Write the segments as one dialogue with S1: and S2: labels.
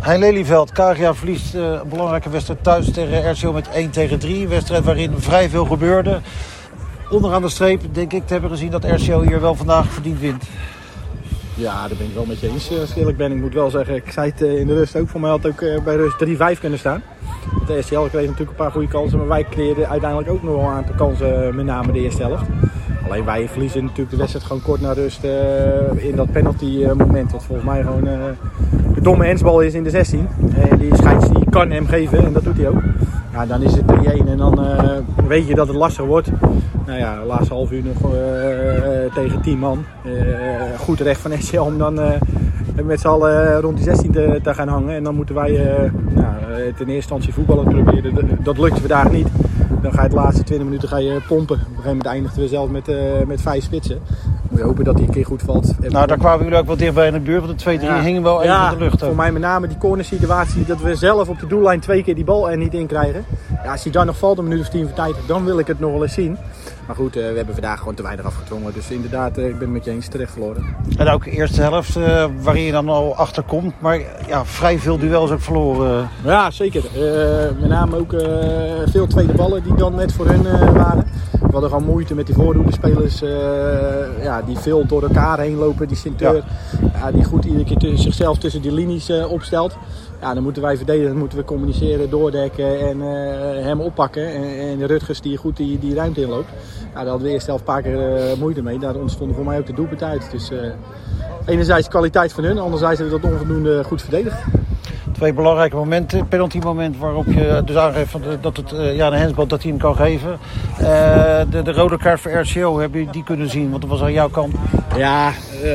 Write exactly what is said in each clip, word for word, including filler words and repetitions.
S1: Hein Lelyveld, K G A verliest uh, een belangrijke wedstrijd thuis tegen R C O met één tegen drie. Een wedstrijd waarin vrij veel gebeurde. Onderaan de streep denk ik te hebben gezien dat R C O hier wel vandaag verdiend wint.
S2: Ja, daar ben ik wel met je eens. Als ik eerlijk ben, ik moet wel zeggen, ik zei het in de rust ook. Voor mij had het ook bij rust drie vijf kunnen staan. De R C L kreeg natuurlijk een paar goede kansen, maar wij creëerden uiteindelijk ook nog wel een aantal kansen, met name de eerste helft. Alleen wij verliezen natuurlijk de wedstrijd gewoon kort na rust uh, in dat penalty uh, moment. Wat volgens mij gewoon uh, de domme hensbal is in de zestien. En die scheids die kan hem geven en dat doet hij ook. Ja, dan is het drie-een en dan uh, weet je dat het lastig wordt. Nou ja, de laatste half uur nog uh, tegen tien man. Uh, goed recht van R C L om dan uh, met z'n allen rond die zestien te, te gaan hangen. En dan moeten wij uh, nou, ten eerste instantie voetballen proberen. Dat lukt vandaag niet. Dan ga je de laatste twintig minuten ga je pompen. Op een gegeven moment eindigden we zelf met, uh, met vijf spitsen. Moet je hopen dat die een keer goed valt. En
S1: nou, daar kwamen jullie ook wel dichtbij in de buurt. Want de twee drie ja. hingen wel even
S2: ja,
S1: in de lucht.
S2: Voor mij met name die cornersituatie. Dat we zelf op de doellijn twee keer die bal er niet in krijgen. Ja, als die dan nog valt een minuut of tien voor tijd, dan wil ik het nog wel eens zien. Maar goed, uh, we hebben vandaag gewoon te weinig afgedwongen. Dus inderdaad, uh, ik ben het met je eens, terecht verloren.
S1: En ook de eerste helft, uh, waarin je dan al achter komt. Maar ja, vrij veel duels ook verloren.
S2: Ja, zeker. Uh, met name ook uh, veel tweede ballen die dan net voor hun uh, waren. We hadden gewoon moeite met die voorhoedespelers. Uh, ja, die veel door elkaar heen lopen. Die Sinteur, ja. Ja, die goed iedere keer tussen zichzelf tussen die linies uh, opstelt. Ja, dan moeten wij verdedigen, dan moeten we communiceren, doordekken en uh, hem oppakken. En, en de Rutgers die goed die, die ruimte inloopt. Ja, daar hadden we eerst zelf een paar keer uh, moeite mee. Daar ontstonden voor mij ook de doelpunten uit. Dus uh, enerzijds kwaliteit van hun, anderzijds hebben we dat onvoldoende goed verdedigd.
S1: Twee belangrijke momenten. Penalty moment waarop je dus aangeeft dat het uh, ja, de hensbal dat hij hem kan geven. Uh, de, de rode kaart voor R C O, heb je die kunnen zien? Want dat was aan jouw kant.
S2: Ja,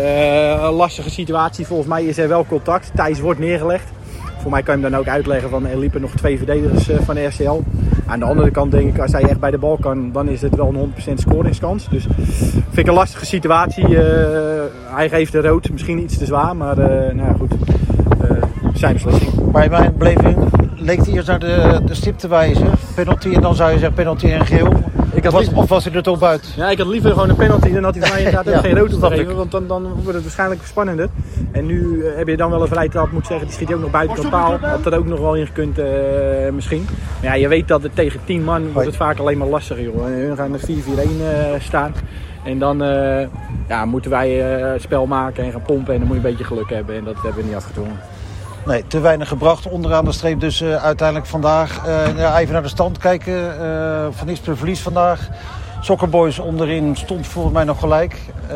S2: uh, een lastige situatie. Volgens mij is er wel contact. Thijs wordt neergelegd. Voor mij kan je hem dan ook uitleggen van er liepen nog twee verdedigers uh, van de R C L. Aan de andere kant denk ik, als hij echt bij de bal kan, dan is het wel een honderd procent scoringskans. Dus vind ik een lastige situatie. Uh, hij geeft de rood, misschien iets te zwaar, maar uh, nou ja, goed. Uh, zijn beslissing.
S1: Maar in mijn beleving leek hij eerst naar de, de stip te wijzen. Penalty en dan zou je zeggen penalty en geel. Ik had was, liever, of was hij er toch buiten?
S2: Ja, ik had liever gewoon een penalty. Dan had hij van mij inderdaad ja, ook geen rood gegeven. Want dan, dan wordt het waarschijnlijk spannender. En nu uh, heb je dan wel een vrije trap moet zeggen. Die schiet je ook nog buiten de paal. Had er ook nog wel in gekund uh, misschien. Maar ja, je weet dat het tegen tien man wordt het vaak alleen maar lastiger. Joh. En hun gaan er vier vier een uh, staan. En dan uh, ja, moeten wij uh, het spel maken en gaan pompen. En dan moet je een beetje geluk hebben. En dat hebben we niet afgedwongen.
S1: Nee, te weinig gebracht. Onderaan de streep dus uh, uiteindelijk vandaag. Uh, ja, even naar de stand kijken. Uh, Van Ispen verlies vandaag. Soccerboys onderin stond volgens mij nog gelijk. Uh,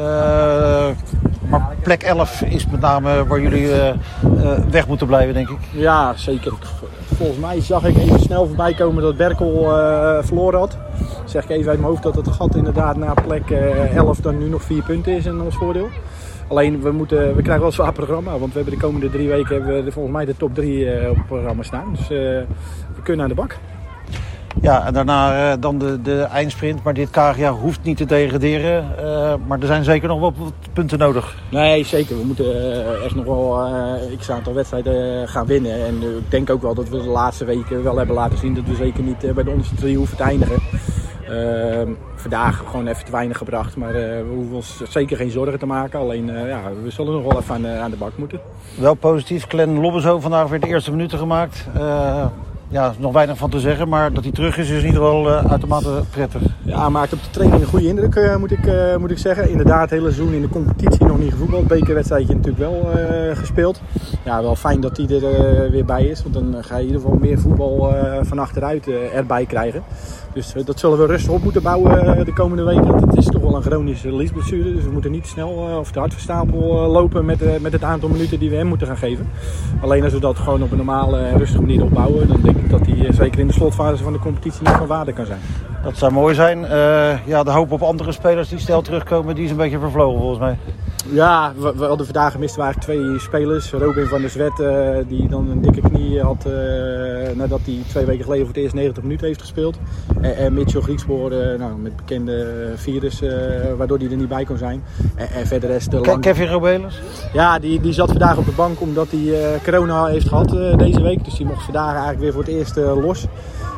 S1: maar plek elf is met name waar jullie uh, uh, weg moeten blijven, denk ik.
S2: Ja, zeker. Volgens mij zag ik even snel voorbij komen dat Berkel uh, verloren had. Zeg ik even uit mijn hoofd dat het gat inderdaad na plek uh, elf dan nu nog vier punten is in ons voordeel. Alleen, we, moeten, we krijgen wel een zwaar programma, want we hebben de komende drie weken hebben we volgens mij de top drie uh, op het programma staan. Dus uh, we kunnen aan de bak.
S1: Ja, en daarna uh, dan de, de eindsprint. Maar dit K G A hoeft niet te degraderen. Uh, maar er zijn zeker nog wel wat punten nodig.
S2: Nee, zeker. We moeten uh, echt nog wel uh, x aantal wedstrijden uh, gaan winnen. En uh, ik denk ook wel dat we de laatste weken wel hebben laten zien dat we zeker niet uh, bij de onderste drie hoeven te eindigen. Uh, vandaag gewoon even te weinig gebracht, maar uh, we hoeven ons zeker geen zorgen te maken. Alleen uh, ja, we zullen nog wel even aan, uh, aan de bak moeten.
S1: Wel positief, Glenn Lobbezo vandaag weer de eerste minuten gemaakt. Uh, ja, nog weinig van te zeggen, maar dat hij terug is is in ieder geval uh, uitermate prettig.
S2: Ja, maakt op de training een goede indruk, uh, moet, ik, uh, moet ik zeggen. Inderdaad, het hele seizoen in de competitie nog niet gevoetbald. Bekerwedstrijdje natuurlijk wel uh, gespeeld. Ja, wel fijn dat hij er uh, weer bij is, want dan ga je in ieder geval meer voetbal uh, van achteruit uh, erbij krijgen. Dus uh, dat zullen we rustig op moeten bouwen uh, de komende weken. Want het is toch wel een chronische liesblessure. Dus we moeten niet snel uh, of te hard van stapel uh, lopen met, uh, met het aantal minuten die we hem moeten gaan geven. Alleen als we dat gewoon op een normale en rustige manier opbouwen, dan denk ik dat hij uh, zeker in de slotfase van de competitie nog van waarde kan zijn.
S1: Dat zou mooi zijn. Uh, ja, de hoop op andere spelers die snel terugkomen, die is een beetje vervlogen volgens mij.
S2: Ja, we, we hadden vandaag gemist waren twee spelers. Robin van der Zwet, uh, die dan een dikke knie had uh, nadat hij twee weken geleden voor het eerst negentig minuten heeft gespeeld. En, en Mitchell Griekspoor, uh, nou, met bekende virus, uh, waardoor hij er niet bij kon zijn. En, en verder is de lang...
S1: Kevin Robelis?
S2: Ja, die, die zat vandaag op de bank omdat hij uh, corona heeft gehad uh, deze week. Dus die mocht vandaag eigenlijk weer voor het eerst uh, los.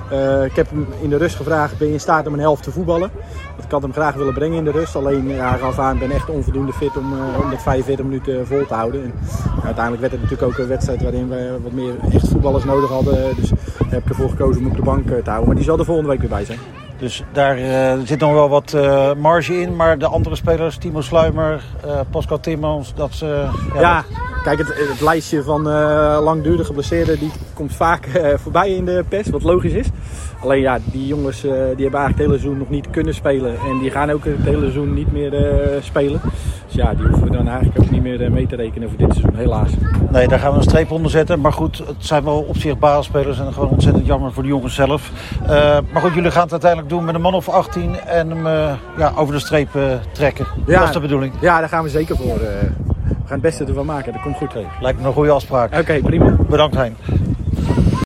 S2: Uh, ik heb hem in de rust gevraagd, ben je in staat om een helft te voetballen? Want ik had hem graag willen brengen in de rust. Alleen ja, hij gaf aan, ik ben echt onvoldoende fit om uh, honderdvijfenveertig minuten vol te houden. En, uh, uiteindelijk werd het natuurlijk ook een wedstrijd waarin we wat meer echt voetballers nodig hadden. Dus daar heb ik ervoor gekozen om op de bank uh, te houden. Maar die zal er volgende week weer bij zijn.
S1: Dus daar uh, zit nog wel wat uh, marge in. Maar de andere spelers, Timo Sluimer, uh, Pascal Timmermans, dat ze... Uh, ja,
S2: ja
S1: dat...
S2: kijk, het, het lijstje van uh, langdurige geblesseerden die komt vaak uh, voorbij in de pers, wat logisch is. Alleen ja, die jongens uh, die hebben eigenlijk het hele seizoen nog niet kunnen spelen. En die gaan ook het hele seizoen niet meer uh, spelen. Dus ja, die hoeven we dan eigenlijk ook niet meer uh, mee te rekenen voor dit seizoen, helaas.
S1: Nee, daar gaan we een streep onder zetten. Maar goed, het zijn wel op zich basisspelers en gewoon ontzettend jammer voor de jongens zelf. Uh, maar goed, jullie gaan het uiteindelijk doen met een man of achttien en hem uh, ja, over de streep uh, trekken. Ja, dat is de bedoeling.
S2: Ja, daar gaan we zeker voor. Uh, we gaan het beste ervan maken, dat komt goed.
S1: Okay, lijkt me een goede afspraak.
S2: Oké, okay, prima.
S1: Bedankt, Hein.